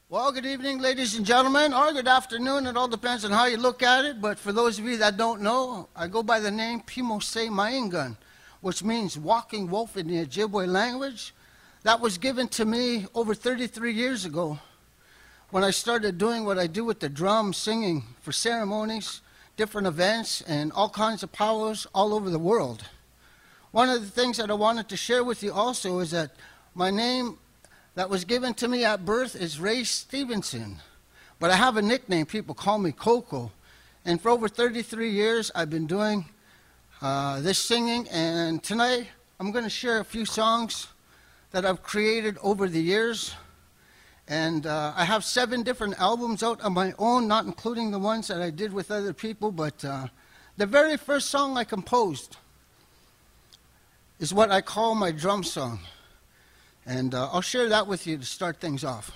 Well, good evening, ladies and gentlemen, or good afternoon. It all depends on how you look at it. But for those of you that don't know, I go by the name Pimose Maingan, which means walking wolf in the Ojibwe language. That was given to me over 33 years ago when I started doing what I do with the drum, singing for ceremonies, different events, and all kinds of powwows all over the world. One of the things that I wanted to share with you also is that my name that was given to me at birth is Ray Stevenson. But I have a nickname. People call me Coco. And for over 33 years, I've been doing this singing. And tonight, I'm going to share a few songs that I've created over the years. And I have 7 different albums out on my own, not including the ones that I did with other people. But the very first song I composed is what I call my drum song. And I'll share that with you to start things off.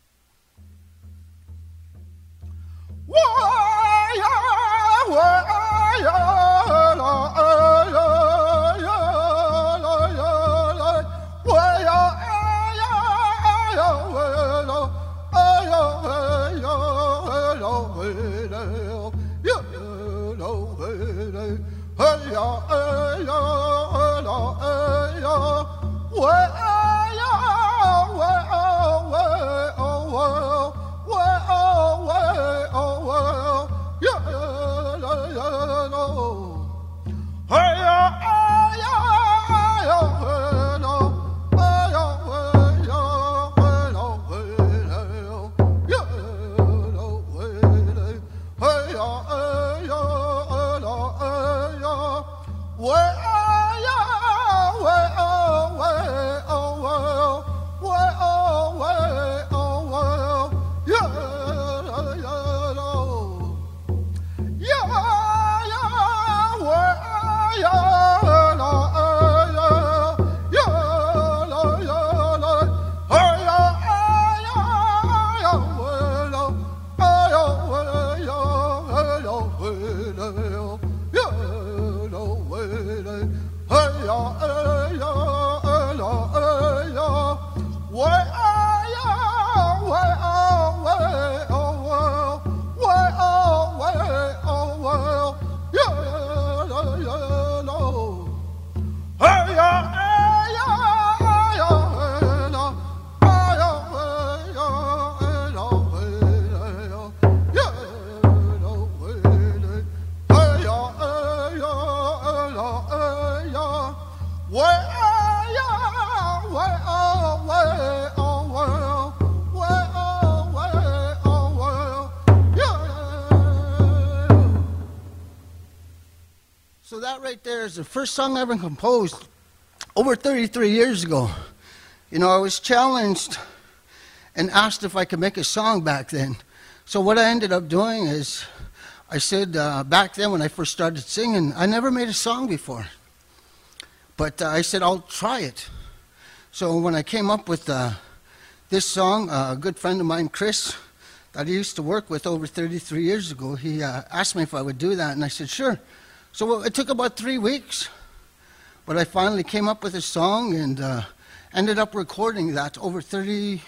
So that right there is the first song I ever composed over 33 years ago. You know, I was challenged and asked if I could make a song back then. So what I ended up doing is I said back then when I first started singing, I never made a song before. But I said, I'll try it. So when I came up with this song, a good friend of mine, Chris, that I used to work with over 33 years ago, he asked me if I would do that, and I said, sure. So it took about 3 weeks, but I finally came up with a song and ended up recording that over 32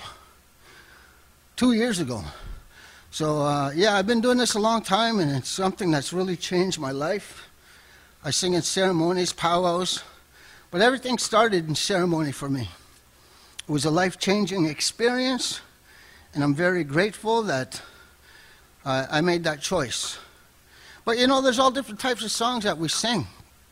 years ago. So yeah, I've been doing this a long time, and it's something that's really changed my life. I sing in ceremonies, powwows, but everything started in ceremony for me. It was a life-changing experience, and I'm very grateful that I made that choice. But you know, there's all different types of songs that we sing.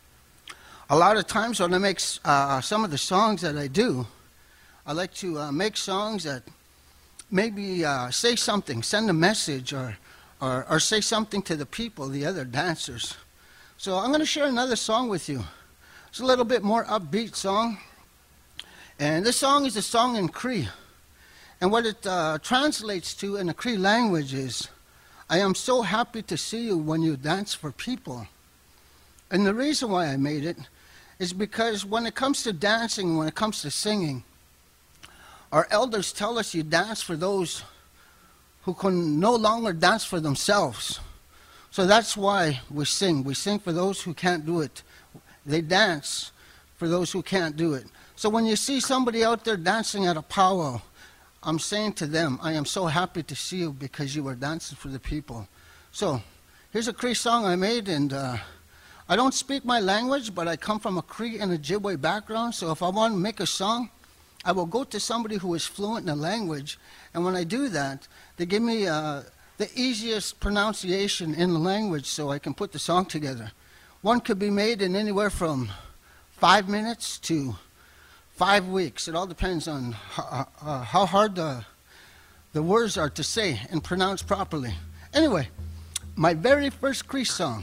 A lot of times when I make some of the songs that I do, I like to make songs that maybe say something, send a message, or say something to the people, the other dancers. So I'm going to share another song with you. It's a little bit more upbeat song. And this song is a song in Cree. And what it translates to in the Cree language is, I am so happy to see you when you dance for people. And the reason why I made it is because when it comes to dancing, when it comes to singing, our elders tell us you dance for those who can no longer dance for themselves. So that's why we sing. We sing for those who can't do it. They dance for those who can't do it. So when you see somebody out there dancing at a powwow, I'm saying to them, I am so happy to see you because you were dancing for the people. So here's a Cree song I made, and I don't speak my language, but I come from a Cree and Ojibwe background, so if I want to make a song, I will go to somebody who is fluent in the language, and when I do that, they give me the easiest pronunciation in the language so I can put the song together. One could be made in anywhere from 5 minutes to 5 weeks. It all depends on how hard the words are to say and pronounce properly. Anyway, my very first Cree song.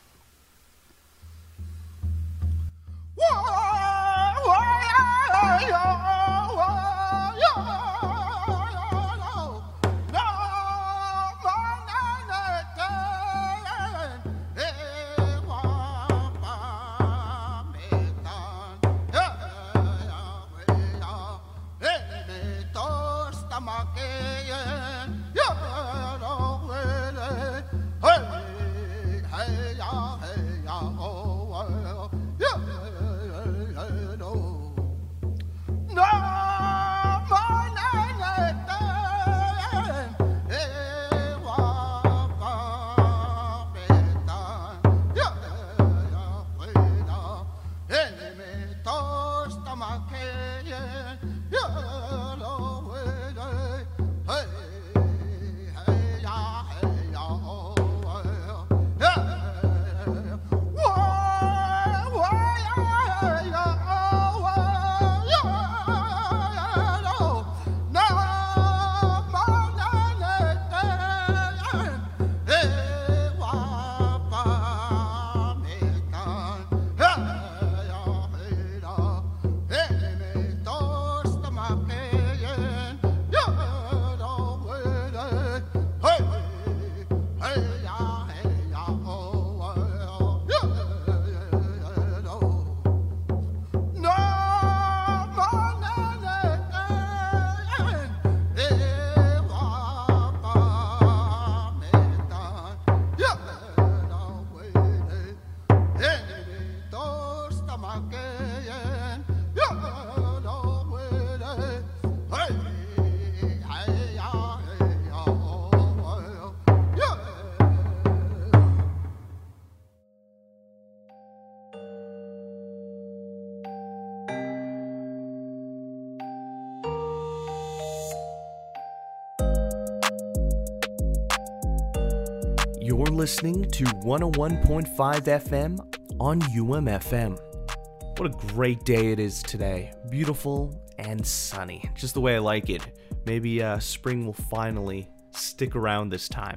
You're listening to 101.5 FM on UMFM. What a great day it is today. Beautiful and sunny. Just the way I like it. Maybe spring will finally stick around this time.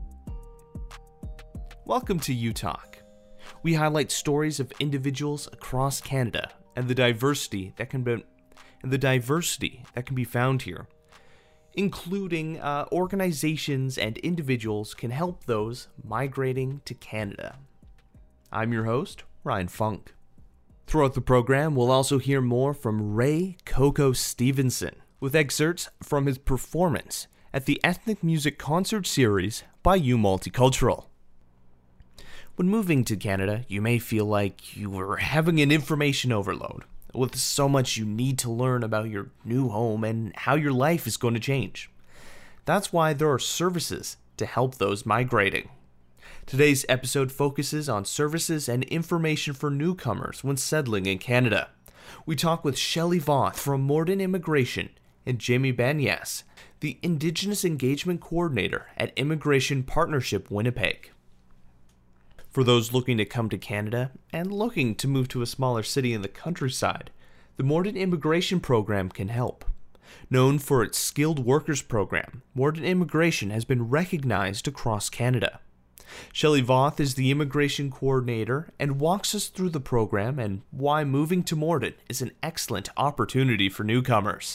Welcome to U-Talk. We highlight stories of individuals across Canada and the diversity that can be found here, including organizations and individuals can help those migrating to Canada. I'm your host, Ryan Funk. Throughout the program, we'll also hear more from Ray Coco Stevenson, with excerpts from his performance at the Ethnic Music Concert Series by U Multicultural. When moving to Canada, you may feel like you are having an information overload, with so much you need to learn about your new home and how your life is going to change. That's why there are services to help those migrating. Today's episode focuses on services and information for newcomers when settling in Canada. We talk with Shelley Voth from Morden Immigration and Jamie Banyas, the Indigenous Engagement Coordinator at Immigration Partnership Winnipeg. For those looking to come to Canada and looking to move to a smaller city in the countryside, the Morden Immigration Program can help. Known for its skilled workers program, Morden Immigration has been recognized across Canada. Shelley Voth is the immigration coordinator and walks us through the program and why moving to Morden is an excellent opportunity for newcomers.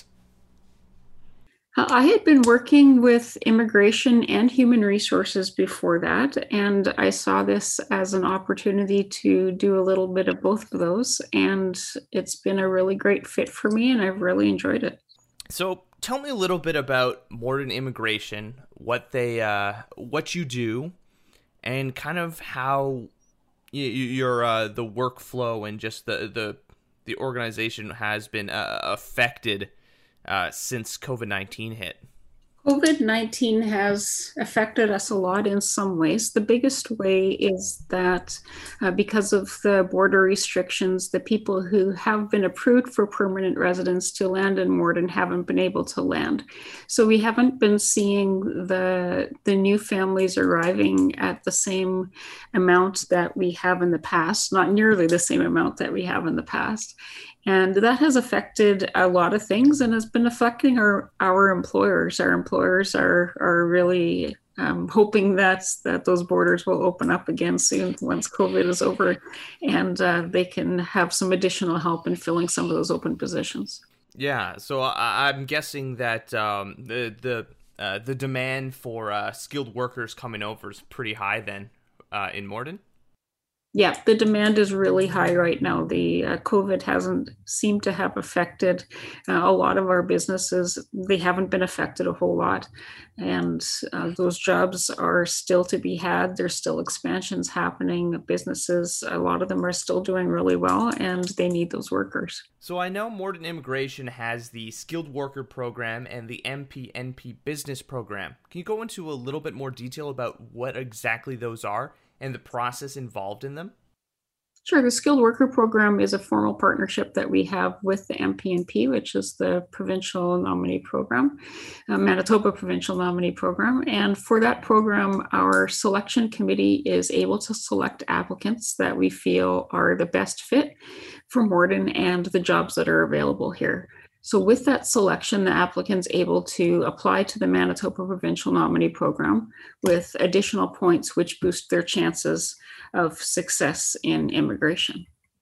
I had been working with immigration and human resources before that, and I saw this as an opportunity to do a little bit of both of those, and it's been a really great fit for me, and I've really enjoyed it. So tell me a little bit about Morden Immigration, what you do, and kind of how your the workflow and just the organization has been affected since COVID-19 hit? COVID-19 has affected us a lot in some ways. The biggest way is that because of the border restrictions, the people who have been approved for permanent residence to land in Morden haven't been able to land. So we haven't been seeing the new families arriving at the same amount that we have in the past, not nearly the same amount that we have in the past. And that has affected a lot of things and has been affecting our employers. Our employers are really hoping that those borders will open up again soon once COVID is over, and they can have some additional help in filling some of those open positions. Yeah, so I'm guessing that the demand for skilled workers coming over is pretty high then in Morden? Yeah, the demand is really high right now. The COVID hasn't seemed to have affected a lot of our businesses. They haven't been affected a whole lot. And those jobs are still to be had. There's still expansions happening. Businesses, a lot of them are still doing really well, and they need those workers. So I know Morden Immigration has the Skilled Worker Program and the MPNP Business Program. Can you go into a little bit more detail about what exactly those are and the process involved in them? Sure. The Skilled Worker Program is a formal partnership that we have with the MPNP, which is the provincial nominee program, Manitoba Provincial Nominee Program. And for that program, our selection committee is able to select applicants that we feel are the best fit for Morden and the jobs that are available here. So with that selection, the applicant's able to apply to the Manitoba Provincial Nominee Program with additional points which boost their chances of success in immigration.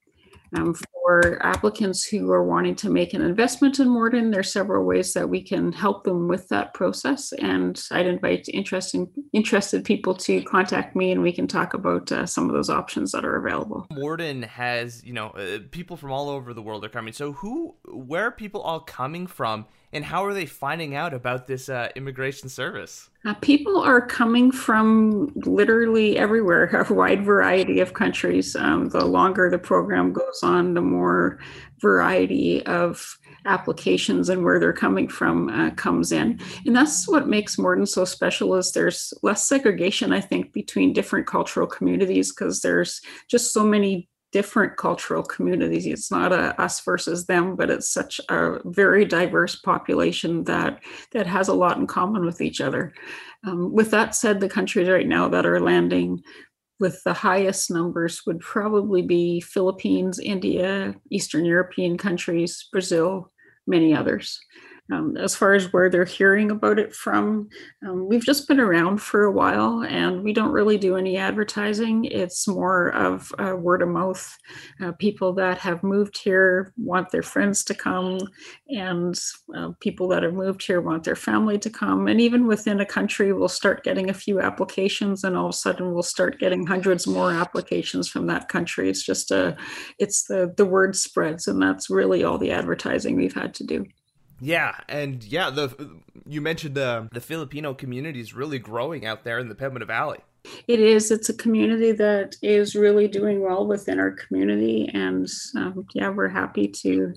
For applicants who are wanting to make an investment in Morden, there are several ways that we can help them with that process. And I'd invite interested people to contact me and we can talk about some of those options that are available. Morden has, people from all over the world are coming. So where are people all coming from and how are they finding out about this immigration service? People are coming from literally everywhere, a wide variety of countries. The longer the program goes on, the more variety of applications and where they're coming from comes in. And that's what makes Morden so special is there's less segregation, I think, between different cultural communities because there's just so many different cultural communities. It's not a us versus them, but it's such a very diverse population that has a lot in common with each other. With that said, the countries right now that are landing with the highest numbers would probably be Philippines, India, Eastern European countries, Brazil, many others. As far as where they're hearing about it from, we've just been around for a while and we don't really do any advertising. It's more of word of mouth. People that have moved here want their friends to come, and people that have moved here want their family to come. And even within a country, we'll start getting a few applications and all of a sudden we'll start getting hundreds more applications from that country. It's just the word spreads, and that's really all the advertising we've had to do. Yeah, and you mentioned the Filipino community is really growing out there in the Pembina Valley. It is. It's a community that is really doing well within our community, and we're happy to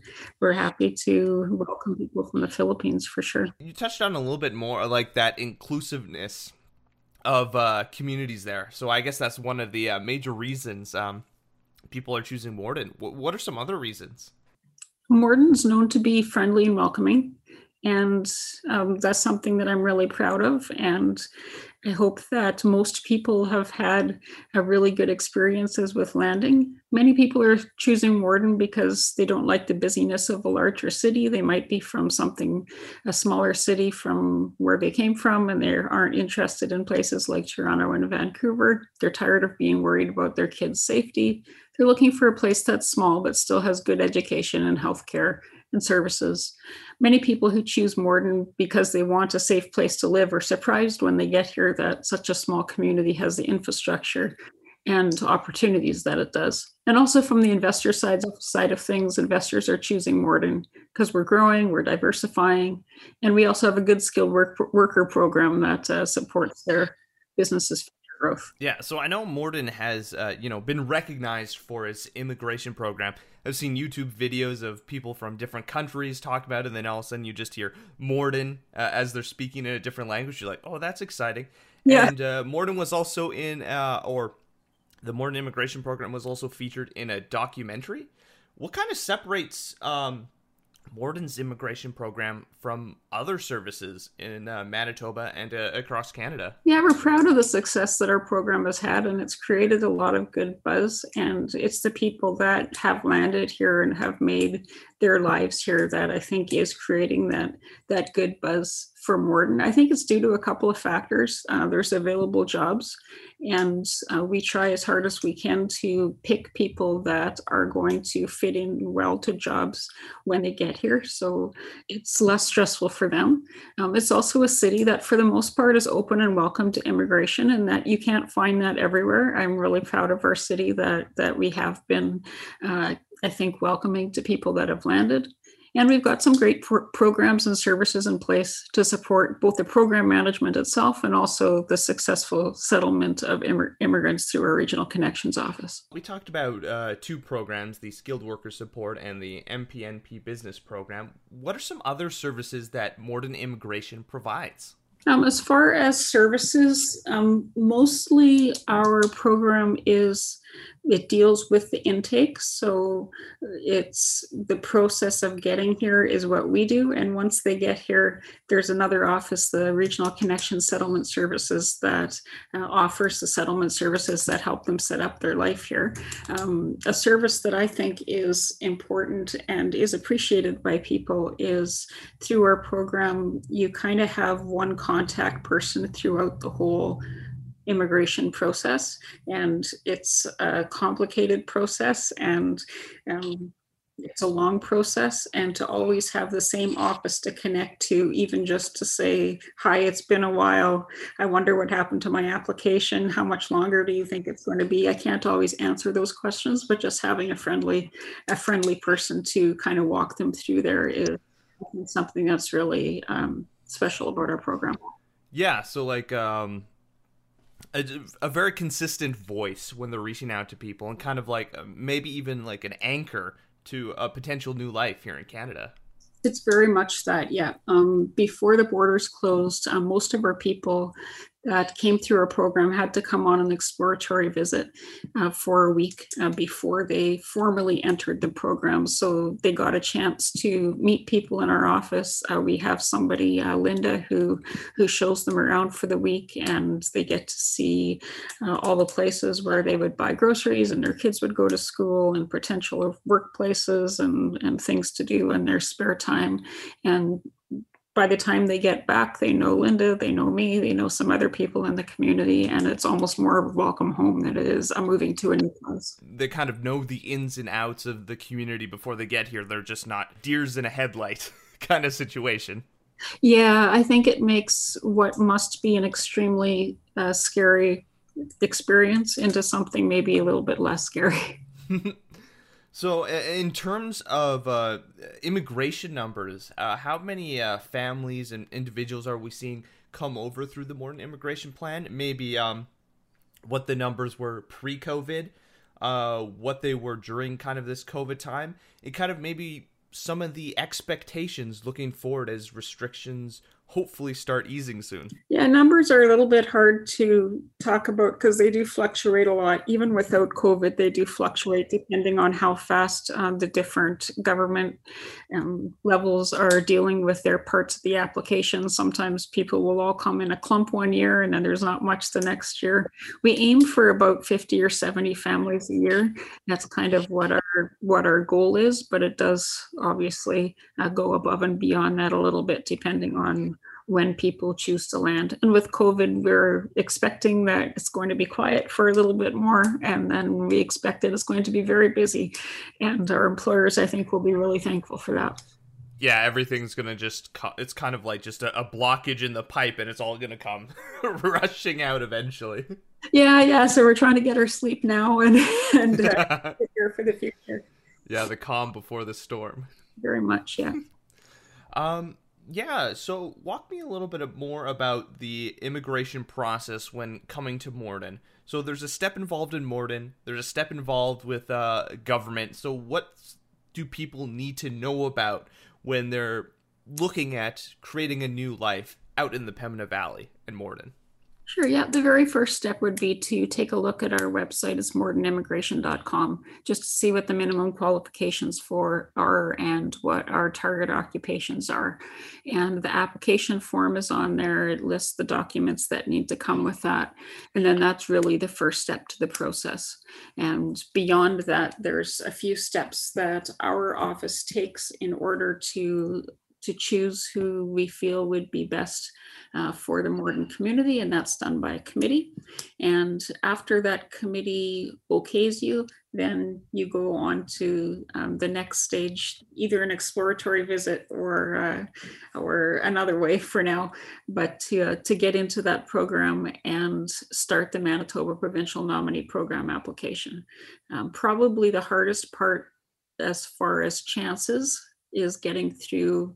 welcome people from the Philippines for sure. You touched on a little bit more like that inclusiveness of communities there. So I guess that's one of the major reasons people are choosing Morden. What are some other reasons? Morden's known to be friendly and welcoming, and that's something that I'm really proud of. And I hope that most people have had a really good experiences with landing. Many people are choosing Morden because they don't like the busyness of a larger city. They might be from a smaller city from where they came from, and they aren't interested in places like Toronto and Vancouver. They're tired of being worried about their kids' safety. They're looking for a place that's small but still has good education and healthcare and services. Many people who choose Morden because they want a safe place to live are surprised when they get here that such a small community has the infrastructure and opportunities that it does. And also from the investor side of things, investors are choosing Morden because we're growing, we're diversifying, and we also have a good skilled worker program that supports their businesses. growth. Yeah, so I know Morden has, been recognized for its immigration program. I've seen YouTube videos of people from different countries talk about it, and then all of a sudden you just hear Morden as they're speaking in a different language. You're like, oh, that's exciting. Yeah. And Morden was also the Morden immigration program was also featured in a documentary. What kind of separates Morden's immigration program from other services in Manitoba and across Canada? Yeah, we're proud of the success that our program has had, and it's created a lot of good buzz. And it's the people that have landed here and have made their lives here that I think is creating that good buzz for Morden. I think it's due to a couple of factors. There's available jobs, and we try as hard as we can to pick people that are going to fit in well to jobs when they get here. So it's less stressful for them. It's also a city that for the most part is open and welcome to immigration, and that you can't find that everywhere. I'm really proud of our city that we have been, I think, welcoming to people that have landed. And we've got some great programs and services in place to support both the program management itself and also the successful settlement of immigrants through our Regional Connections Office. We talked about two programs, the Skilled Worker Support and the MPNP Business Program. What are some other services that Morden Immigration provides? As far as services, mostly our program it deals with the intake. So it's the process of getting here is what we do. And once they get here, there's another office, the Regional Connection Settlement Services, that offers the settlement services that help them set up their life here. A service that I think is important and is appreciated by people is through our program, you kind of have one contact person throughout the whole immigration process, and it's a complicated process, and it's a long process, and to always have the same office to connect to, even just to say, hi, it's been a while, I wonder what happened to my application, how much longer do you think it's going to be? I can't always answer those questions, but just having a friendly person to kind of walk them through there is something that's really special about our program. Yeah, so like a very consistent voice when they're reaching out to people, and kind of like maybe even like an anchor to a potential new life here in Canada. It's very much that, yeah. Before the borders closed, most of our people that came through our program had to come on an exploratory visit for a week before they formally entered the program. So they got a chance to meet people in our office. We have somebody, Linda, who shows them around for the week, and they get to see all the places where they would buy groceries and their kids would go to school, and potential workplaces and things to do in their spare time. And by the time they get back, they know Linda, they know me, they know some other people in the community, and it's almost more of a welcome home than it is moving to a new place. They kind of know the ins and outs of the community before they get here. They're just not deers in a headlight kind of situation. Yeah, I think it makes what must be an extremely scary experience into something maybe a little bit less scary. So in terms of immigration numbers, how many families and individuals are we seeing come over through the Morden Immigration Plan? Maybe what the numbers were pre-COVID, what they were during kind of this COVID time, and kind of maybe some of the expectations looking forward as restrictions hopefully start easing soon. Yeah, numbers are a little bit hard to talk about because they do fluctuate a lot. Even without COVID, they do fluctuate depending on how fast the different government levels are dealing with their parts of the application. Sometimes people will all come in a clump one year and then there's not much the next year. We aim for about 50 or 70 families a year. That's kind of what our goal is, but it does obviously go above and beyond that a little bit depending on when people choose to land. And with COVID, we're expecting that it's going to be quiet for a little bit more, and then we expect that it's going to be very busy. And our employers, I think, will be really thankful for that. Yeah, everything's going to it's kind of like just a blockage in the pipe, and it's all going to come rushing out eventually. Yeah. So we're trying to get our sleep now and prepare for the future. Yeah, the calm before the storm. Very much, yeah. Yeah, so walk me a little bit more about the immigration process when coming to Morden. So there's a step involved in Morden, there's a step involved with government. So what do people need to know about when they're looking at creating a new life out in the Pembina Valley in Morden? Sure. Yeah. The very first step would be to take a look at our website. It's mordenimmigration.com, just to see what the minimum qualifications for are and what our target occupations are. And the application form is on there. It lists the documents that need to come with that. And then that's really the first step to the process. And beyond that, there's a few steps that our office takes in order to choose who we feel would be best for the Morden community, and that's done by a committee. And after that committee okays you, then you go on to the next stage, either an exploratory visit or another way for now, but to get into that program and start the Manitoba Provincial Nominee Program application. Probably the hardest part as far as chances is getting through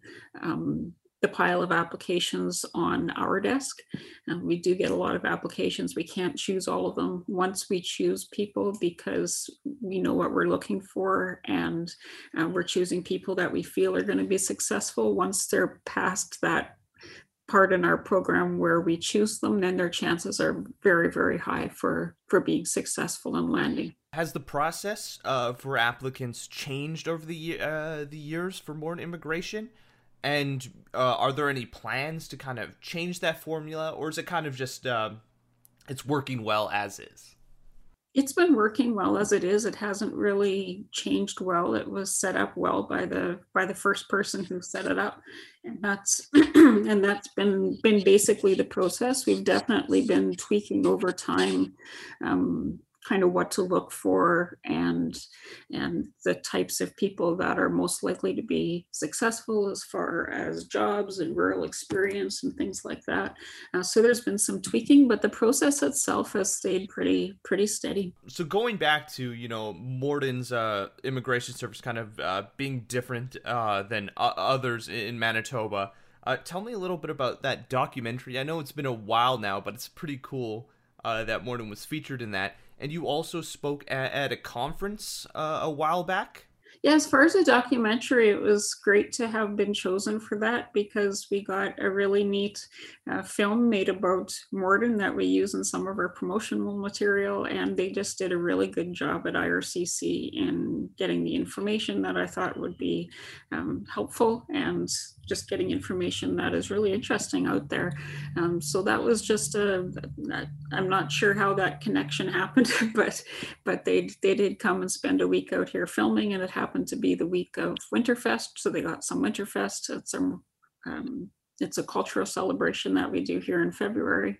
the pile of applications on our desk. We do get a lot of applications. We can't choose all of them. Once we choose people, because we know what we're looking for, and we're choosing people that we feel are going to be successful, once they're past that part in our program where we choose them, then their chances are very, very high for being successful and landing. Has the process for applicants changed over the years for Morden immigration? And are there any plans to kind of change that formula, or is it kind of just it's working well as is? It's been working well as it is. It hasn't really changed well. It was set up well by the first person who set it up, and that's and that's been basically the process. We've definitely been tweaking over time, kind of what to look for and the types of people that are most likely to be successful as far as jobs and rural experience and things like that. So there's been some tweaking, but the process itself has stayed pretty steady. So going back to, Morden's immigration service kind of being different than others in Manitoba, tell me a little bit about that documentary. I know it's been a while now, but it's pretty cool that Morden was featured in that. And you also spoke at a conference a while back? Yeah, as far as the documentary, it was great to have been chosen for that, because we got a really neat film made about Morden that we use in some of our promotional material, and they just did a really good job at IRCC in getting the information that I thought would be helpful, and just getting information that is really interesting out there. So that was just I'm not sure how that connection happened, but they did come and spend a week out here filming, and it happened to be the week of Winterfest. So they got some Winterfest. It's a cultural celebration that we do here in February.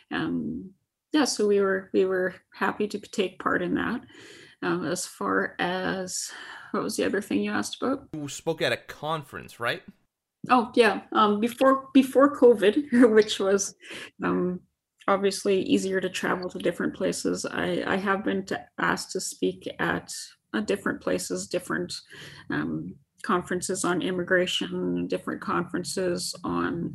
So we were happy to take part in that. As far as, what was the other thing you asked about? You spoke at a conference, right? Oh yeah, before COVID, which was obviously easier to travel to different places. I have been asked to speak at different places, different conferences on immigration, different conferences on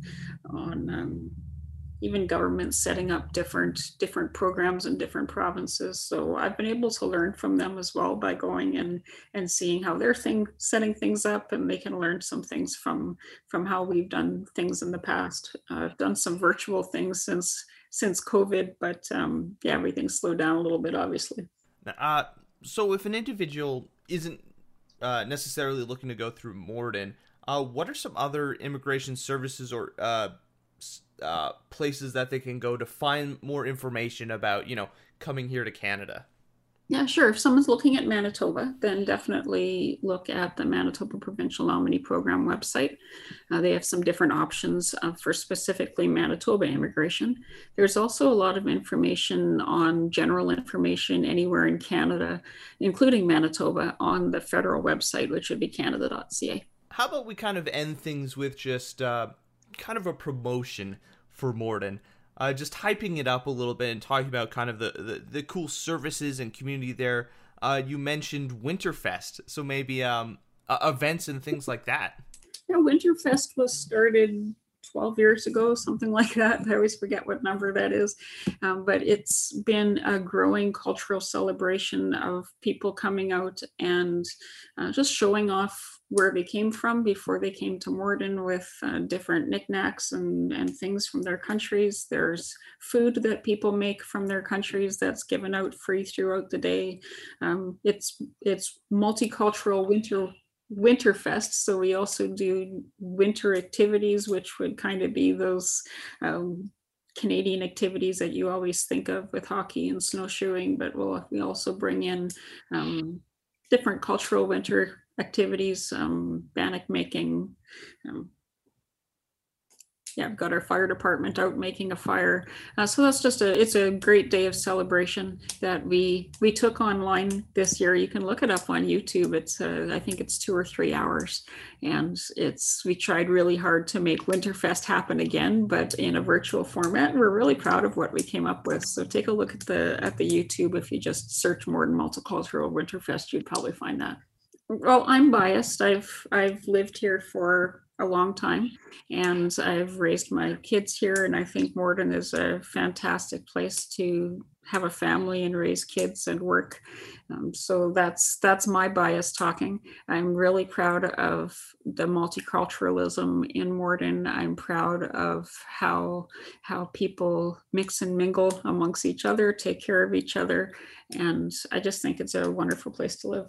even governments setting up different programs in different provinces. So I've been able to learn from them as well by going and seeing how they're setting things up, and they can learn some things from how we've done things in the past. I've done some virtual things since COVID, but everything's slowed down a little bit, obviously. So if an individual isn't necessarily looking to go through Morden, what are some other immigration services or places that they can go to find more information about, coming here to Canada? Yeah, sure. If someone's looking at Manitoba, then definitely look at the Manitoba Provincial Nominee Program website. They have some different options for specifically Manitoba immigration. There's also a lot of information on general information anywhere in Canada, including Manitoba, on the federal website, which would be canada.ca. How about we kind of end things with just kind of a promotion for Morden? Just hyping it up a little bit and talking about kind of the cool services and community there. You mentioned Winterfest, so maybe events and things like that. Yeah, Winterfest was started 12 years ago, something like that. I always forget what number that is. But it's been a growing cultural celebration of people coming out and just showing off where they came from before they came to Morden with different knickknacks and things from their countries. There's food that people make from their countries that's given out free throughout the day. It's multicultural Winterfest, so we also do winter activities, which would kind of be those Canadian activities that you always think of with hockey and snowshoeing, but we also bring in different cultural winter activities, bannock making. I've got our fire department out making a fire. So that's it's a great day of celebration that we took online this year. You can look it up on YouTube. It's I think it's 2 or 3 hours, and we tried really hard to make Winterfest happen again, but in a virtual format. We're really proud of what we came up with. So take a look at the YouTube. If you just search Morden Multicultural Winterfest, you'd probably find that. Well, I'm biased. I've lived here for a long time, and I've raised my kids here, and I think Morden is a fantastic place to have a family and raise kids and work. So that's my bias talking. I'm really proud of the multiculturalism in Morden. I'm proud of how people mix and mingle amongst each other, take care of each other, and I just think it's a wonderful place to live.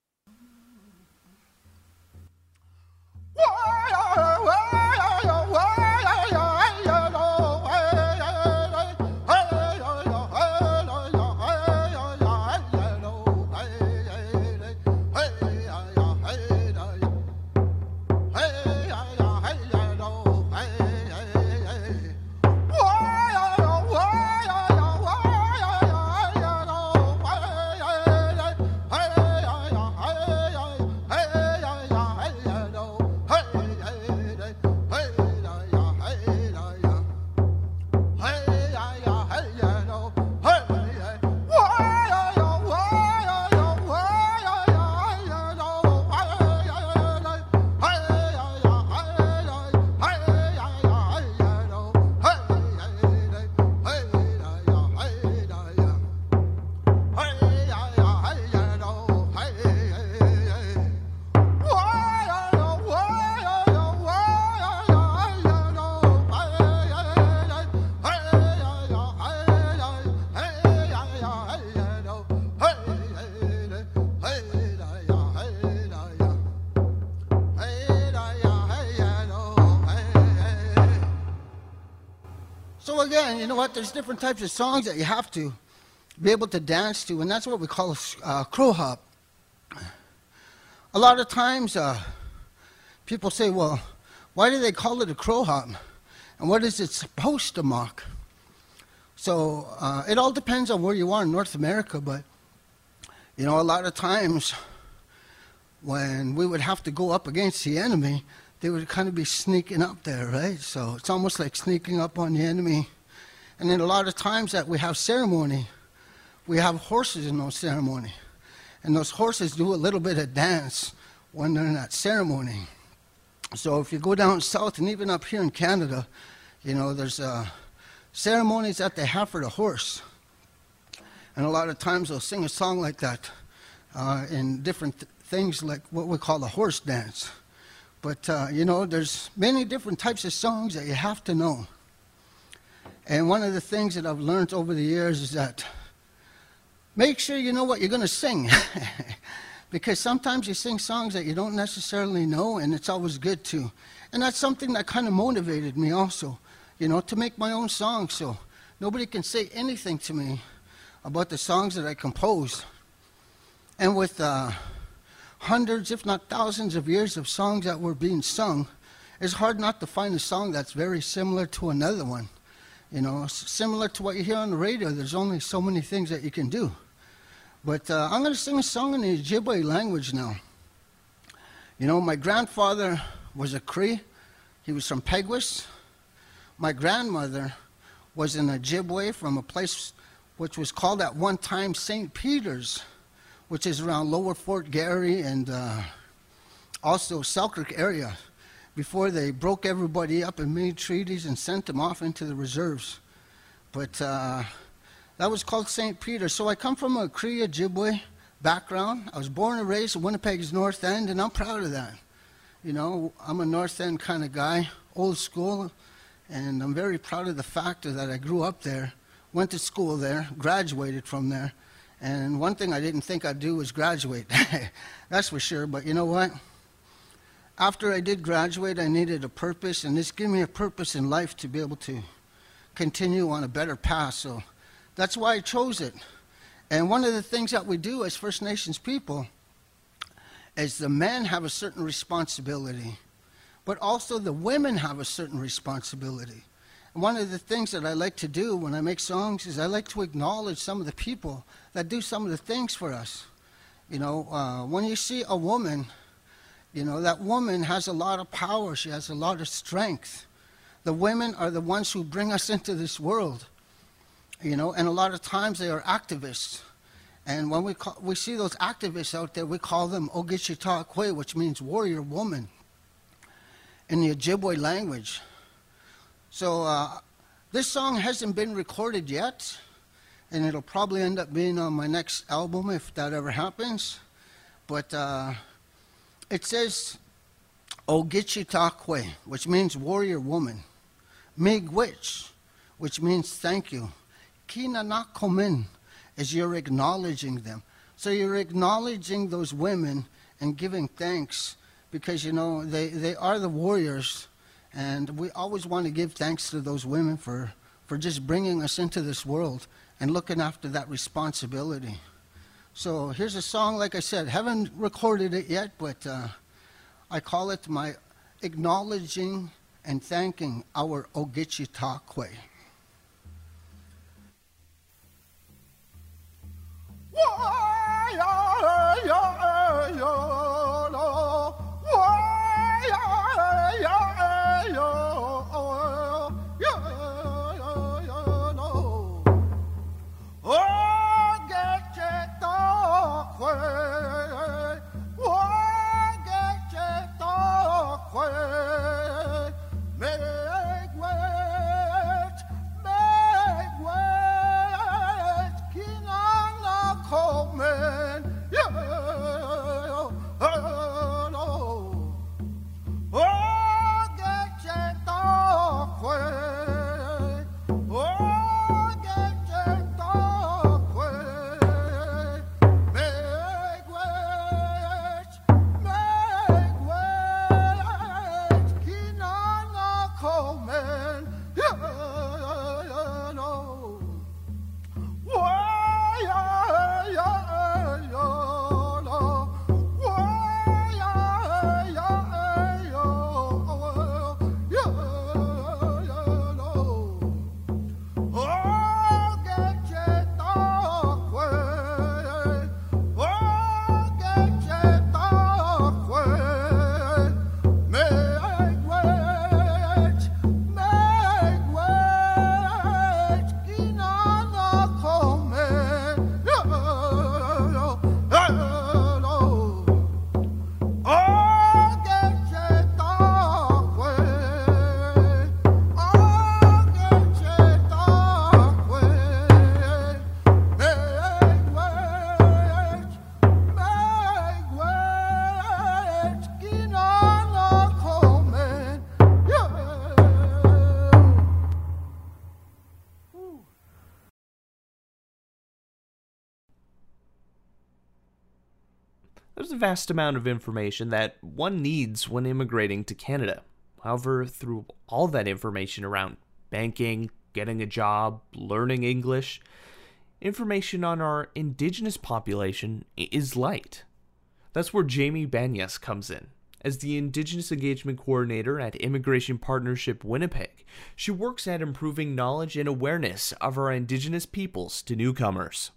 So again, you know what? There's different types of songs that you have to be able to dance to, and that's what we call a crow hop. A lot of times, people say, well, why do they call it a crow hop? And what is it supposed to mock? So it all depends on where you are in North America, but, you know, a lot of times when we would have to go up against the enemy, they would kind of be sneaking up there, right? So it's almost like sneaking up on the enemy. And then a lot of times that we have ceremony, we have horses in those ceremony. And those horses do a little bit of dance when they're in that ceremony. So if you go down south and even up here in Canada, you know, there's ceremonies that they have for the horse. And a lot of times they'll sing a song like that in different things like what we call the horse dance. But, you know, there's many different types of songs that you have to know. And one of the things that I've learned over the years is that make sure you know what you're going to sing. Because sometimes you sing songs that you don't necessarily know, and it's always good to. And that's something that kind of motivated me also, you know, to make my own songs. So nobody can say anything to me about the songs that I composed. And with hundreds, if not thousands of years of songs that were being sung, it's hard not to find a song that's very similar to another one. You know, similar to what you hear on the radio, there's only so many things that you can do. But I'm going to sing a song in the Ojibwe language now. You know, my grandfather was a Cree. He was from Peguis. My grandmother was an Ojibwe from a place which was called at one time St. Peter's, which is around Lower Fort Garry and also Selkirk area. before they broke everybody up and made treaties and sent them off into the reserves. But that was called St. Peter. So I come from a Cree Ojibwe background. I was born and raised in Winnipeg's North End, and I'm proud of that. You know, I'm a North End kind of guy, old school, and I'm very proud of the fact that I grew up there, went to school there, graduated from there, and one thing I didn't think I'd do was graduate. That's for sure, but you know what? After I did graduate, I needed a purpose, and this gave me a purpose in life to be able to continue on a better path, so that's why I chose it. And one of the things that we do as First Nations people is the men have a certain responsibility, but also the women have a certain responsibility. And one of the things that I like to do when I make songs is I like to acknowledge some of the people that do some of the things for us. You know, when you see a woman, you know, that woman has a lot of power. She has a lot of strength. The women are the ones who bring us into this world, you know, and a lot of times they are activists. And when we see those activists out there, we call them Ogichita-Kwe, which means warrior woman in the Ojibwe language. So this song hasn't been recorded yet, and it'll probably end up being on my next album if that ever happens. But it says Ogichita-Kwe, which means warrior woman. Miigwech, which means thank you. Kinanakomin is you're acknowledging them. So you're acknowledging those women and giving thanks because, you know, they are the warriors, and we always want to give thanks to those women for just bringing us into this world and looking after that responsibility. So here's a song, like I said, haven't recorded it yet, but I call it my acknowledging and thanking our Ogichita-Kwe. There's a vast amount of information that one needs when immigrating to Canada. However, through all that information around banking, getting a job, learning English, information on our Indigenous population is light. That's where Jamie Banyas comes in. As the Indigenous Engagement Coordinator at Immigration Partnership Winnipeg, she works at improving knowledge and awareness of our Indigenous peoples to newcomers.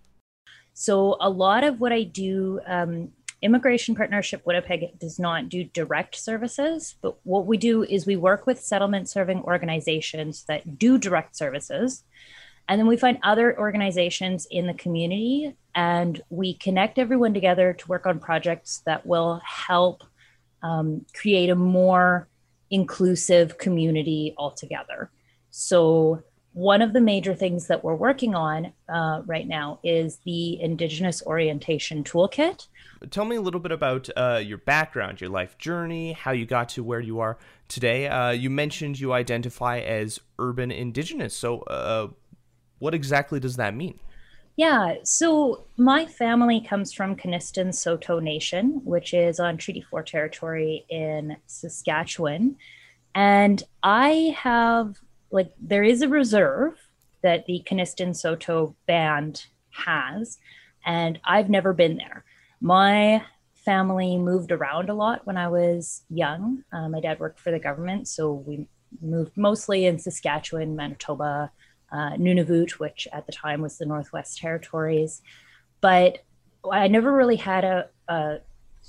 So a lot of what I do, Immigration Partnership Winnipeg does not do direct services, but what we do is we work with settlement serving organizations that do direct services. And then we find other organizations in the community and we connect everyone together to work on projects that will help create a more inclusive community altogether. So one of the major things that we're working on right now is the Indigenous Orientation Toolkit. Tell me a little bit about your background, your life journey, how you got to where you are today. You mentioned you identify as urban Indigenous. So what exactly does that mean? Yeah, so my family comes from Kanistin Saulteaux Nation, which is on Treaty 4 territory in Saskatchewan. And I have, there is a reserve that the Kanistin Saulteaux band has, and I've never been there. My family moved around a lot when I was young. My dad worked for the government, so we moved mostly in Saskatchewan, Manitoba, Nunavut, which at the time was the Northwest Territories. But I never really had a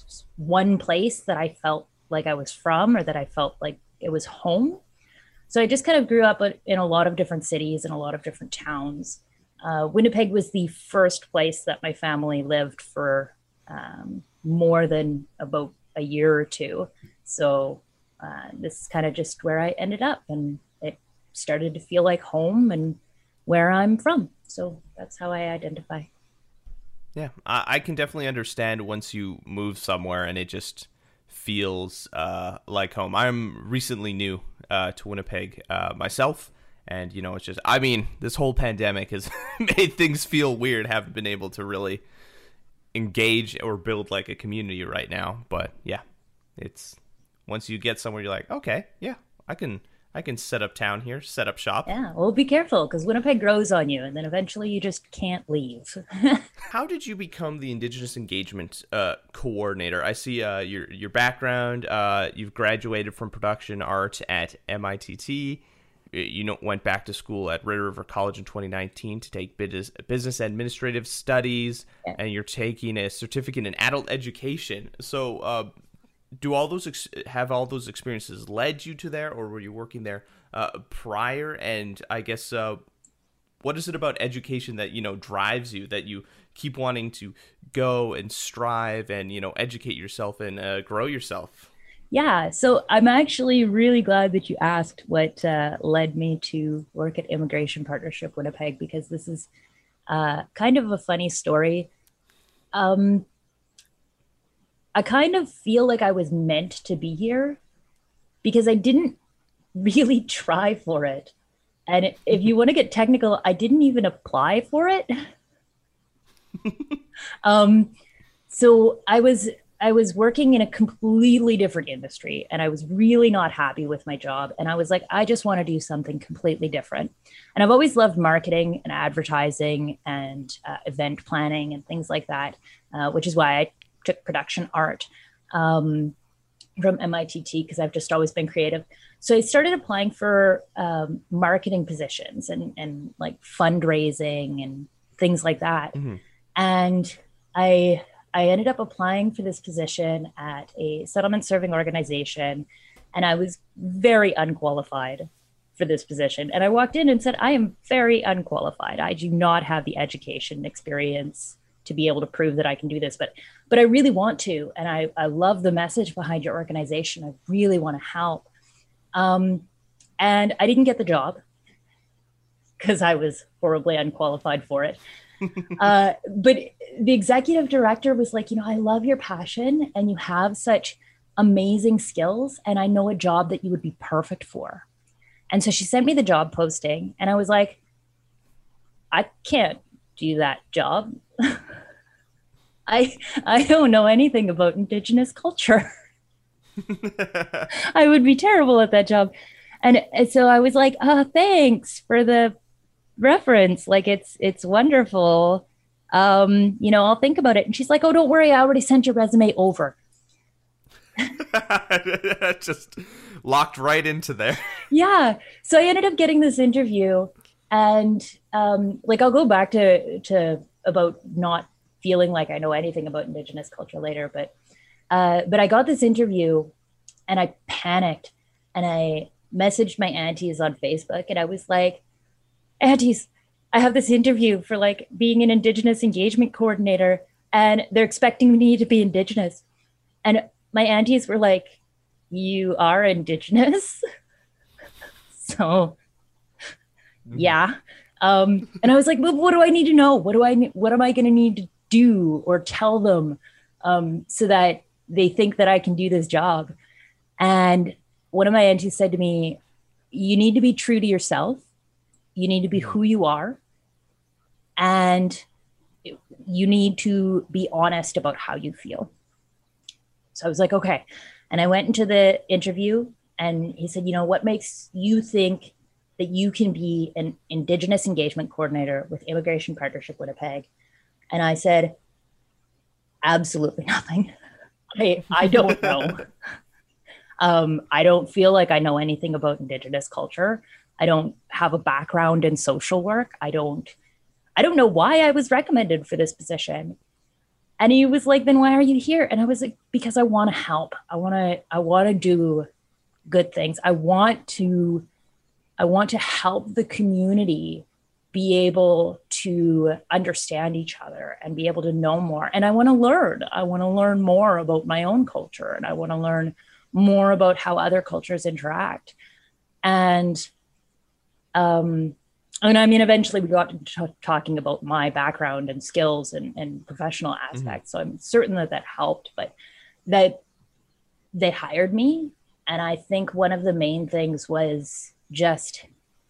one place that I felt like I was from, or that I felt like it was home. So I just kind of grew up in a lot of different cities and a lot of different towns. Winnipeg was the first place that my family lived for more than about a year or two. So this is kind of just where I ended up, and it started to feel like home and where I'm from. So that's how I identify. Yeah, I can definitely understand once you move somewhere and it just feels like home. I'm recently new to Winnipeg myself. And, it's just, this whole pandemic has made things feel weird. Haven't been able to really engage or build like a community right now. But yeah, it's once you get somewhere, you're like, okay, yeah, I can set up town here, set up shop. Yeah, well, be careful, because Winnipeg grows on you, and then eventually you just can't leave. How did you become the Indigenous Engagement Coordinator? I see your background. You've graduated from production art at MITT. You went back to school at Red River College in 2019 to take business administrative studies, yeah. And you're taking a certificate in adult education. So do all those those experiences led you to there, or were you working there prior? And I guess what is it about education that drives you, that you keep wanting to go and strive and educate yourself and grow yourself? Yeah, so I'm actually really glad that you asked what led me to work at Immigration Partnership Winnipeg, because this is kind of a funny story. I kind of feel like I was meant to be here because I didn't really try for it. And if you want to get technical, I didn't even apply for it. So I was working in a completely different industry, and I was really not happy with my job. And I was like, I just want to do something completely different. And I've always loved marketing and advertising and event planning and things like that, which is why I took production art from MITT, because I've just always been creative. So I started applying for marketing positions and like fundraising and things like that. Mm-hmm. And I ended up applying for this position at a settlement serving organization, and I was very unqualified for this position. And I walked in and said, I am very unqualified. I do not have the education experience to be able to prove that I can do this, but I really want to. And I love the message behind your organization. I really want to help. And I didn't get the job because I was horribly unqualified for it. But the executive director was like, I love your passion and you have such amazing skills, and I know a job that you would be perfect for. And so she sent me the job posting, and I was like, I can't do that job. I don't know anything about Indigenous culture. I would be terrible at that job. And so I was like, thanks for the reference. Like, it's wonderful. I'll think about it. And she's like, oh, don't worry, I already sent your resume over. Just locked right into there. Yeah. So I ended up getting this interview, and I'll go back to about not feeling like I know anything about Indigenous culture later, but I got this interview and I panicked, and I messaged my aunties on Facebook, and I was like, aunties, I have this interview for like being an Indigenous engagement coordinator, and they're expecting me to be Indigenous. And my aunties were like, you are Indigenous. So yeah. And I was like, well, what do I need to know? What am I going to need to do or tell them so that they think that I can do this job? And one of my aunties said to me, you need to be true to yourself. You need to be who you are. And you need to be honest about how you feel. So I was like, okay. And I went into the interview and he said, what makes you think that you can be an Indigenous engagement coordinator with Immigration Partnership Winnipeg? And I said, absolutely nothing. I don't know. I don't feel like I know anything about Indigenous culture. I don't have a background in social work. I don't know why I was recommended for this position. And he was like, then why are you here? And I was like, because I want to help. I want to do good things. I want to help the community be able to understand each other and be able to know more. And I want to learn. I want to learn more about my own culture, and I want to learn more about how other cultures interact. And eventually we got to talking about my background and skills and professional aspects. So I'm certain that helped, but that they hired me. And I think one of the main things was just,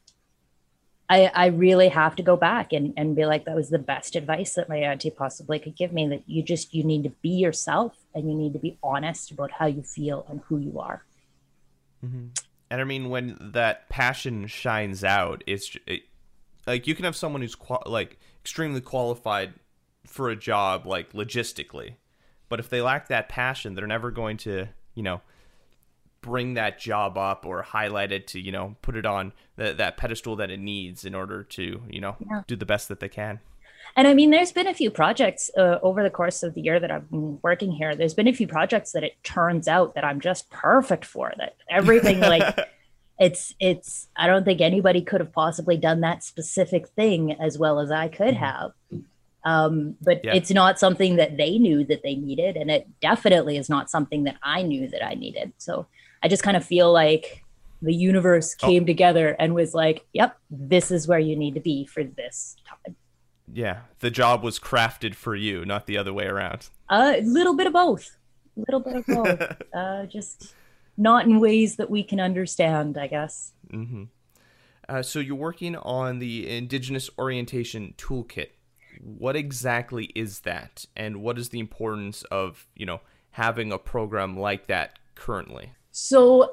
I really have to go back and be like, that was the best advice that my auntie possibly could give me, that you need to be yourself and you need to be honest about how you feel and who you are. Mm-hmm. And I mean, when that passion shines out, like you can have someone who's extremely qualified for a job, like logistically, but if they lack that passion, they're never going to, bring that job up or highlight it to, put it on that pedestal that it needs in order to, do the best that they can. And I mean, there's been a few projects over the course of the year that I've been working here. There's been a few projects that it turns out that I'm just perfect for, that everything it's, I don't think anybody could have possibly done that specific thing as well as I could have. But It's not something that they knew that they needed. And it definitely is not something that I knew that I needed. So I just kind of feel like the universe came together and was like, yep, this is where you need to be for this time. Yeah, the job was crafted for you, not the other way around. A little bit of both. Just not in ways that we can understand, I guess. Mm-hmm. So you're working on the Indigenous Orientation Toolkit. What exactly is that? And what is the importance of, having a program like that currently? So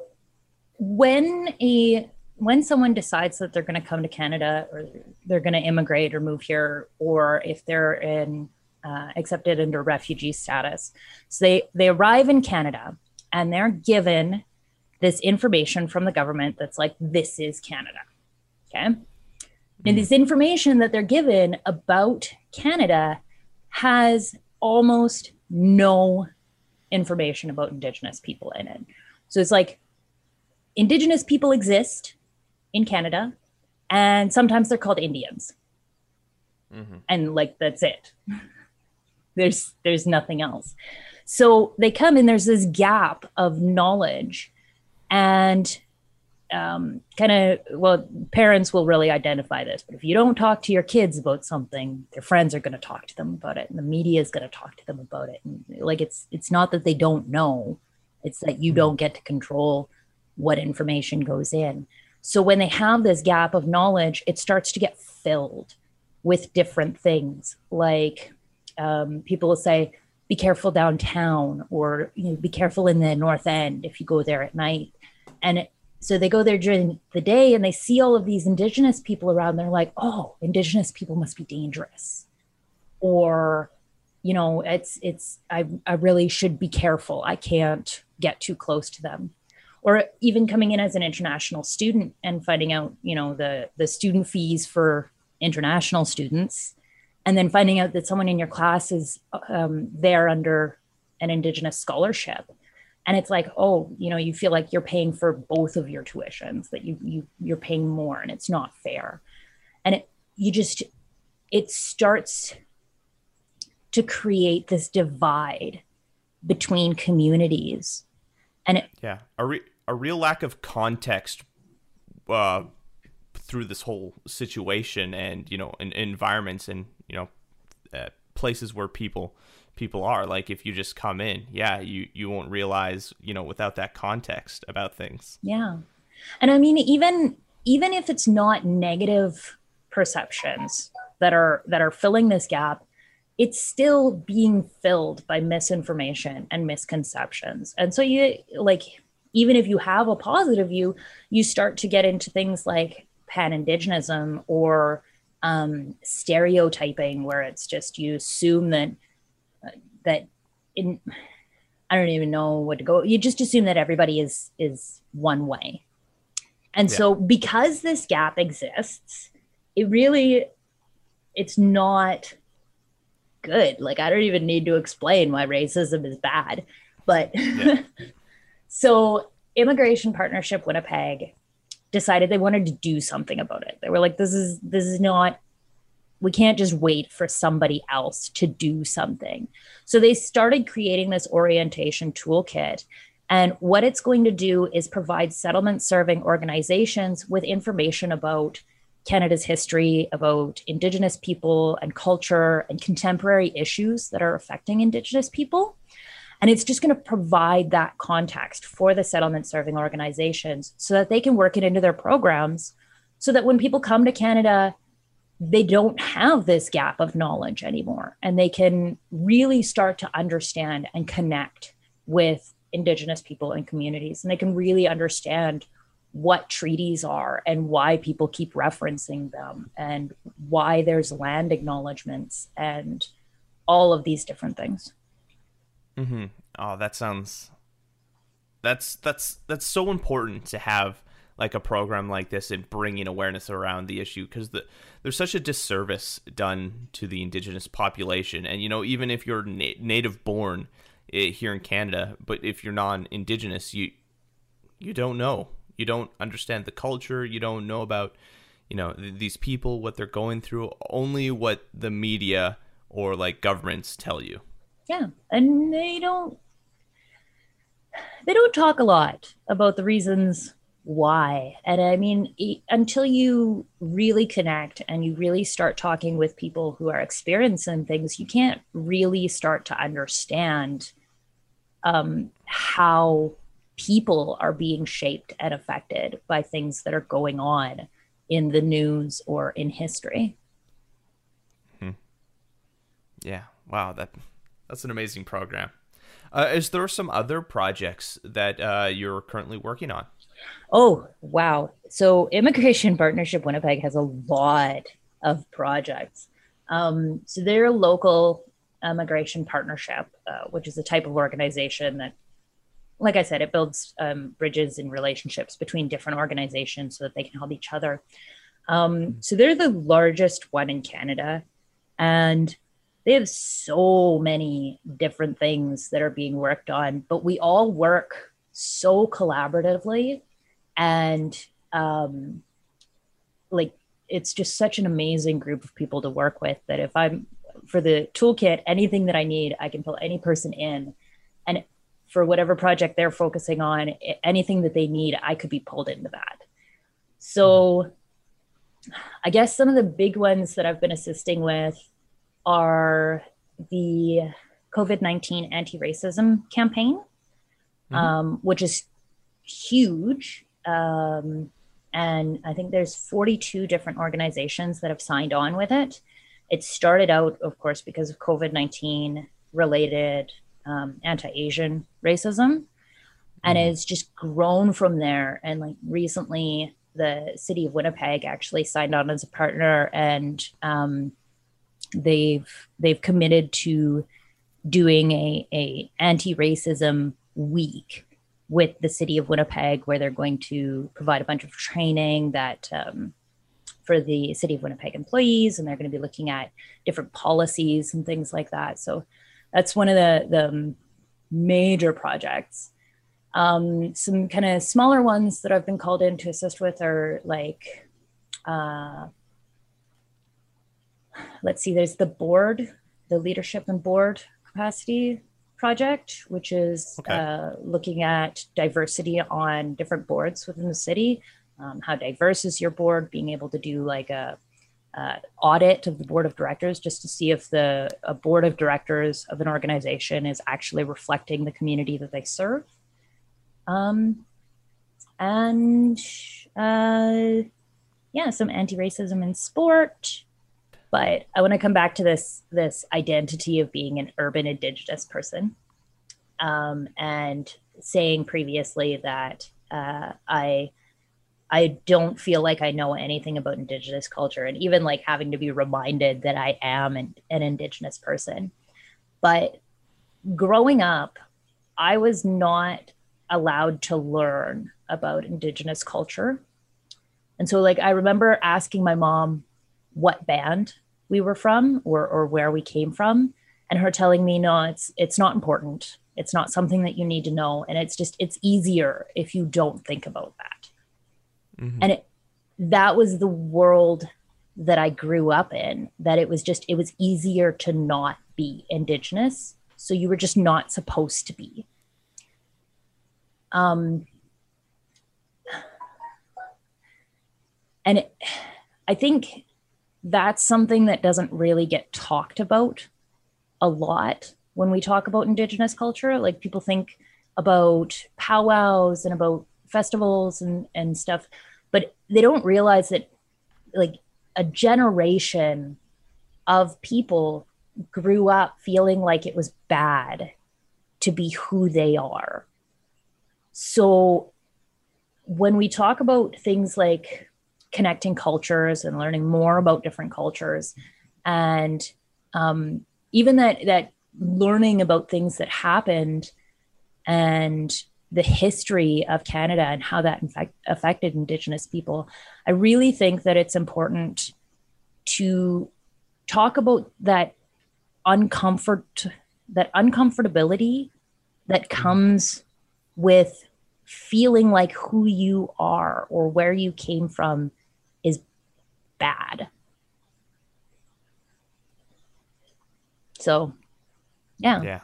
when someone decides that they're going to come to Canada, or they're going to immigrate or move here, or if they're accepted under refugee status, so they arrive in Canada and they're given this information from the government that's like, this is Canada. Okay. Mm-hmm. And this information that they're given about Canada has almost no information about Indigenous people in it. So it's like, Indigenous people exist in Canada, and sometimes they're called Indians. Mm-hmm. And that's it. There's nothing else. So they come and there's this gap of knowledge, and parents will really identify this, but if you don't talk to your kids about something, their friends are going to talk to them about it, and the media is going to talk to them about it. And it's not that they don't know, it's that you don't get to control what information goes in. So when they have this gap of knowledge, it starts to get filled with different things. Like people will say, be careful downtown, or be careful in the North End if you go there at night. And so they go there during the day and they see all of these Indigenous people around. They're like, oh, Indigenous people must be dangerous. Or, I really should be careful. I can't get too close to them. Or even coming in as an international student and finding out, the student fees for international students, and then finding out that someone in your class is there under an Indigenous scholarship. And it's like, oh, you feel like you're paying for both of your tuitions, that you're paying more, and it's not fair. And it starts to create this divide between communities And Yeah, a real lack of context through this whole situation, and in environments, and places where people are. Like, if you just come in, you won't realize, without that context about things. Yeah. And I mean, even if it's not negative perceptions that are filling this gap, it's still being filled by misinformation and misconceptions. And so you, like, even if you have a positive view, you start to get into things like pan-Indigenism or stereotyping, where it's just, you assume that in, I don't even know what to go. You just assume that everybody is one way. And so because this gap exists, it's not good. Like, I don't even need to explain why racism is bad. But so Immigration Partnership Winnipeg decided they wanted to do something about it. They were like, this is not, we can't just wait for somebody else to do something. So they started creating this orientation toolkit. And what it's going to do is provide settlement serving organizations with information about Canada's history, about Indigenous people and culture and contemporary issues that are affecting Indigenous people. And it's just going to provide that context for the settlement serving organizations so that they can work it into their programs, so that when people come to Canada, they don't have this gap of knowledge anymore, and they can really start to understand and connect with Indigenous people and communities. And they can really understand what treaties are and why people keep referencing them and why there's land acknowledgements and all of these different things. Mm-hmm. Oh, that's so important to have, like, a program like this and bringing awareness around the issue, because there's such a disservice done to the Indigenous population. And, even if you're native born here in Canada, but if you're non-Indigenous, you don't know. You don't understand the culture. You don't know about, these people, what they're going through, only what the media or, like, governments tell you. Yeah. And they don't talk a lot about the reasons why. And I mean, until you really connect and you really start talking with people who are experiencing things, you can't really start to understand how people are being shaped and affected by things that are going on in the news or in history. Yeah. Wow. That's an amazing program. Is there some other projects that you're currently working on? Oh, wow. So Immigration Partnership Winnipeg has a lot of projects. So they're a local immigration partnership, which is a type of organization that, like I said, it builds bridges and relationships between different organizations so that they can help each other. So they're the largest one in Canada, and they have so many different things that are being worked on, but we all work so collaboratively, and it's just such an amazing group of people to work with, that if I'm for the toolkit, anything that I need, I can pull any person in, and for whatever project they're focusing on, anything that they need, I could be pulled into that. So I guess some of the big ones that I've been assisting with are the COVID-19 anti-racism campaign, which is huge. And I think there's 42 different organizations that have signed on with it. It started out, of course, because of COVID-19 related anti-Asian racism, and it's just grown from there. And like recently, the city of Winnipeg actually signed on as a partner, and they've committed to doing a anti-racism week with the city of Winnipeg, where they're going to provide a bunch of training that for the city of Winnipeg employees, and they're going to be looking at different policies and things like that. So that's one of the major projects. Some kind of smaller ones that I've been called in to assist with are like, let's see, there's the leadership and board capacity project, which is looking at diversity on different boards within the city. How diverse is your board? Being able to do like a audit of the board of directors just to see if a board of directors of an organization is actually reflecting the community that they serve. Some anti-racism in sport. But I want to come back to this identity of being an urban Indigenous person, and saying previously that I don't feel like I know anything about Indigenous culture, and even like having to be reminded that I am an Indigenous person. But growing up, I was not allowed to learn about Indigenous culture. And so like I remember asking my mom what band we were from or where we came from, and her telling me, no, it's not important. It's not something that you need to know. And it's easier if you don't think about that. Mm-hmm. And that was the world that I grew up in, that it was easier to not be Indigenous. So you were just not supposed to be. I think that's something that doesn't really get talked about a lot when we talk about Indigenous culture. Like people think about powwows and about festivals and stuff, but they don't realize that like a generation of people grew up feeling like it was bad to be who they are. So when we talk about things like connecting cultures and learning more about different cultures, and even that learning about things that happened and the history of Canada and how that in fact affected Indigenous people, I really think that it's important to talk about that uncomfortability that comes with feeling like who you are or where you came from is bad. So, yeah.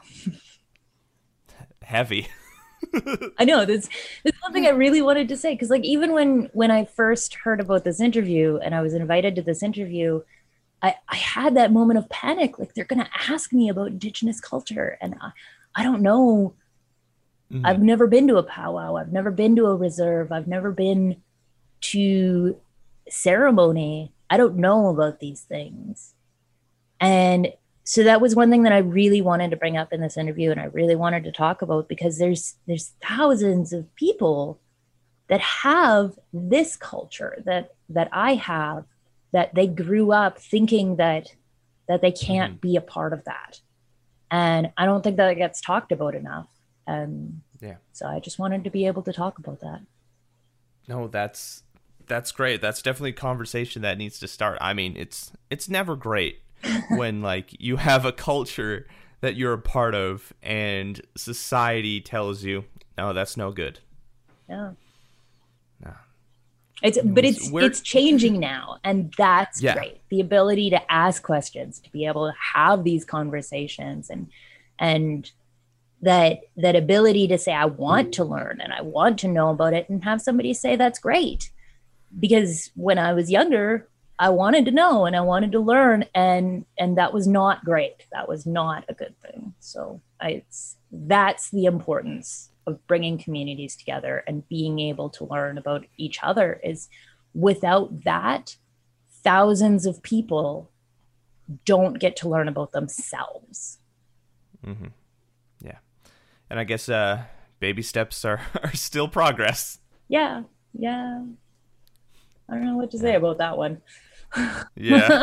Heavy. I know that's something I really wanted to say, because like even when I first heard about this interview and I was invited to this interview, I had that moment of panic. Like they're going to ask me about Indigenous culture, and I don't know. Mm-hmm. I've never been to a powwow. I've never been to a reserve. I've never been to ceremony. I don't know about these things. And so that was one thing that I really wanted to bring up in this interview, and I really wanted to talk about, because there's thousands of people that have this culture that I have, that they grew up thinking that they can't be a part of that. And I don't think that it gets talked about enough. So I just wanted to be able to talk about that. No, that's great. That's definitely a conversation that needs to start. I mean, it's never great when like you have a culture that you're a part of and society tells you, no, that's no good. Yeah. No. It's changing now, and that's great. The ability to ask questions, to be able to have these conversations, and that ability to say, I want to learn and I want to know about it, and have somebody say, that's great. Because when I was younger, I wanted to know and I wanted to learn, and that was not great. That was not a good thing. So that's the importance of bringing communities together and being able to learn about each other. Is without that, thousands of people don't get to learn about themselves. Mm-hmm. Yeah. And I guess baby steps are still progress. Yeah. Yeah. I don't know what to say about that one. Yeah.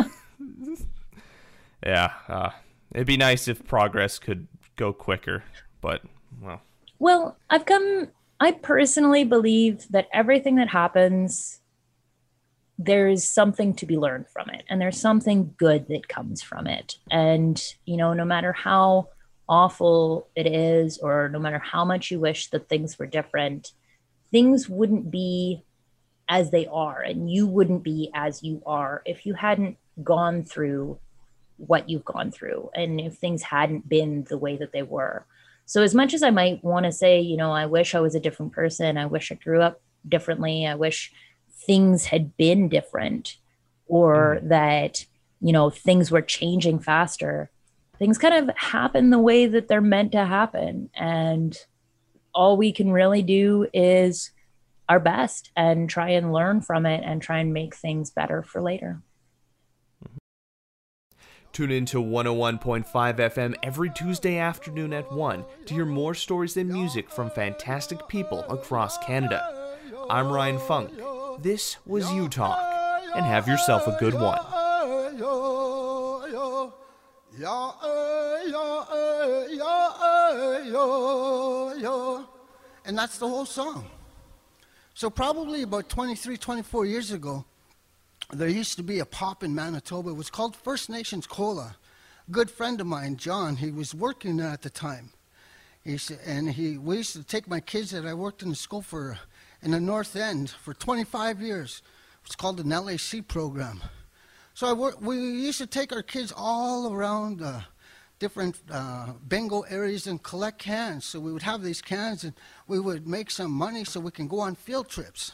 Yeah. It'd be nice if progress could go quicker, but Well, I personally believe that everything that happens, there's something to be learned from it, and there's something good that comes from it. And, no matter how awful it is, or no matter how much you wish that things were different, things wouldn't be as they are, and you wouldn't be as you are if you hadn't gone through what you've gone through, and if things hadn't been the way that they were. So as much as I might want to say, you know, I wish I was a different person, I wish I grew up differently, I wish things had been different, or that, you know, things were changing faster, things kind of happen the way that they're meant to happen. And all we can really do is our best and try and learn from it and try and make things better for later. Tune in to 101.5 FM every Tuesday afternoon at 1 to hear more stories and music from fantastic people across Canada. I'm Ryan Funk. This was You Talk, and have yourself a good one. And that's the whole song. So probably about 23, 24 years ago, there used to be a pop in Manitoba. It was called First Nations Cola. A good friend of mine, John, he was working there at the time. We used to take my kids that I worked in the school for in the North End for 25 years. It's called an LAC program. So we used to take our kids all around different bingo areas and collect cans. So we would have these cans and we would make some money so we can go on field trips.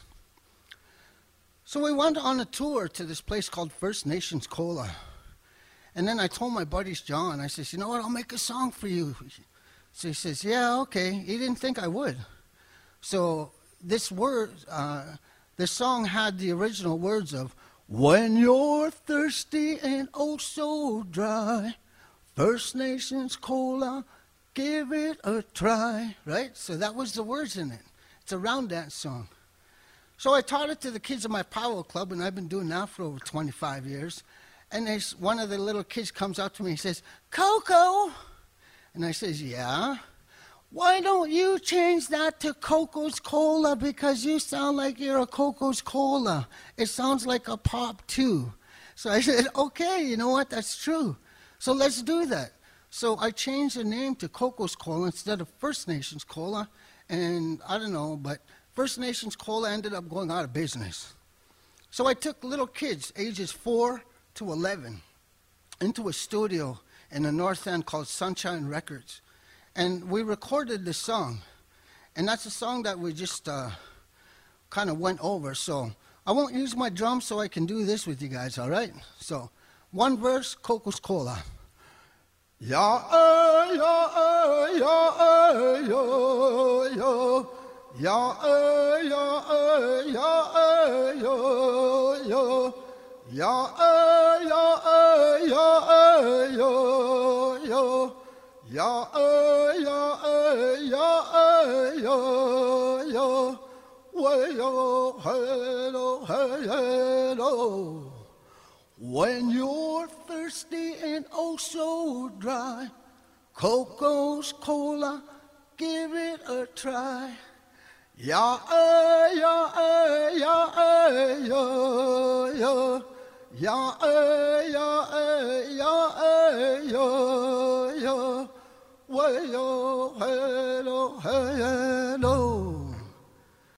So we went on a tour to this place called First Nations Cola. And then I told my buddies, John, I says, you know what, I'll make a song for you. So he says, yeah, okay. He didn't think I would. So this song had the original words of, when you're thirsty and oh so dry, First Nations Cola, give it a try, right? So that was the words in it. It's a round dance song. So I taught it to the kids in my powwow club, and I've been doing that for over 25 years. And one of the little kids comes up to me and says, Coco. And I says, yeah. Why don't you change that to Coco's Cola, because you sound like you're a Coco's Cola. It sounds like a pop too. So I said, okay, you know what, that's true. So let's do that. So I changed the name to Coco's Cola instead of First Nations Cola. And I don't know, but First Nations Cola ended up going out of business. So I took little kids, ages 4 to 11, into a studio in the North End called Sunshine Records. And we recorded this song. And that's a song that we just kind of went over. So I won't use my drums so I can do this with you guys, all right? So one verse, Coco's Cola. Ya ya ya yo yo. Ya ya ya yo yo. Ya ya ya yo yo. Ya ya ya yo yo. Way yo hello hello. When you're thirsty and oh so dry, Coco's Cola, give it a try. Ya ya ya yo yo. Ya ya ya yo yo. Way yo hello hello.